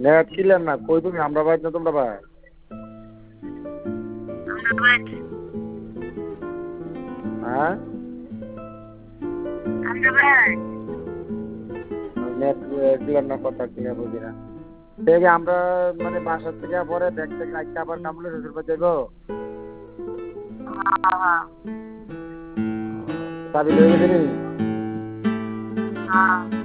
Net clear না, কই তুমি? আমরা বাইর না তোমরা বাইর? হ্যাঁ নেট ক্লিয়ার না, কথা ক্লিয়ার বুঝি না। দেখি আমরা মানে বাসার থেকে পরে ব্যাগ থেকে রাখতে আবার কামলে শ্বশুর বাড়ি যাবো। চাবি লয়ে গেছিনি?